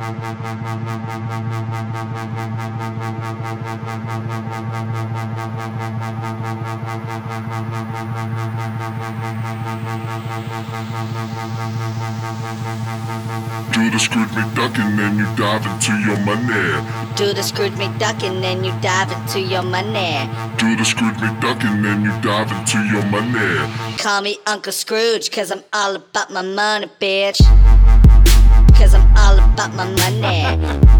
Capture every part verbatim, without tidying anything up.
Do the Scrooge McDuck and then you dive into your money. Do the Scrooge McDuck and then you dive into your money. Do the Scrooge McDuck and then you dive into your money. Call me Uncle Scrooge, cause I'm all about my money, bitch. Cause I'm all about my money.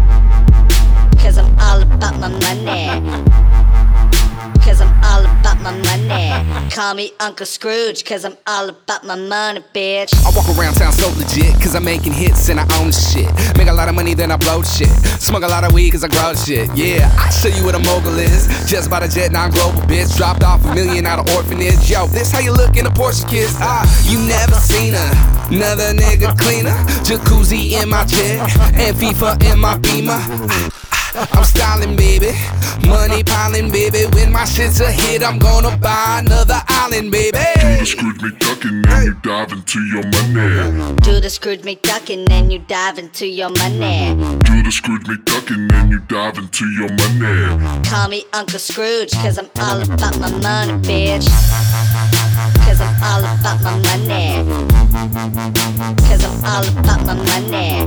Cause I'm all about my money. Cause I'm all about my money. Call me Uncle Scrooge, cause I'm all about my money, bitch. I walk around town so legit, cause I'm making hits and I own shit. Make a lot of money, then I blow shit. Smoke a lot of weed, cause I grow shit. Yeah, I show you what a mogul is. Just bought a jet, now I'm global, bitch. Dropped off a million out of orphanage. Yo, this how you look in a Porsche kiss. Ah, you never seen her. Another nigga cleaner. Jacuzzi in my jet, and FIFA in my Beamer. I'm styling, baby. Money piling, baby. When my shit's a hit, I'm gonna buy another island, baby. Do the Scrooge McDuck and then you dive into your money. Do the Scrooge McDuck and then you dive into your money. Do the Scrooge McDuck and then you dive into your money. Call me Uncle Scrooge, cause I'm all about my money, bitch. Cause I'm all about my money. Cause I'm all about my money.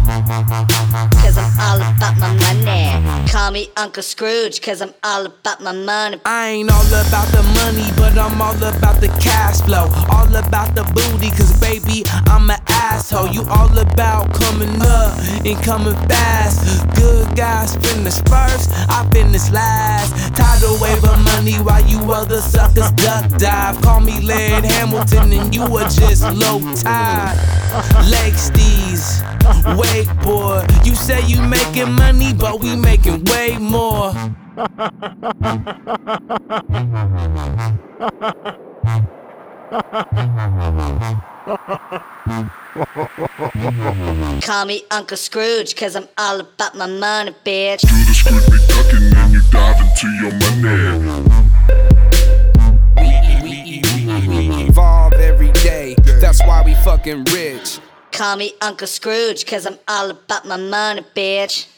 Cause I'm all about my money. Call me Uncle Scrooge, cause I'm all about my money. I ain't all about the money, but I'm all about the cash flow. All about the booty, cause baby, I'm an asshole. You all about coming up and coming fast. Good guys finish first, I finish last. Tidal wave of money while you other suckers duck dive. Call me Laird Hamilton and you are just low tide. Leg steez, wakeboard. You say you making money, but we making way more. Call me Uncle Scrooge, cause I'm all about my money, bitch. Do the Scrooge McDuck and then you dive into your money. We evolve every day, that's why we fucking rich. Call me Uncle Scrooge, cause I'm all about my money, bitch.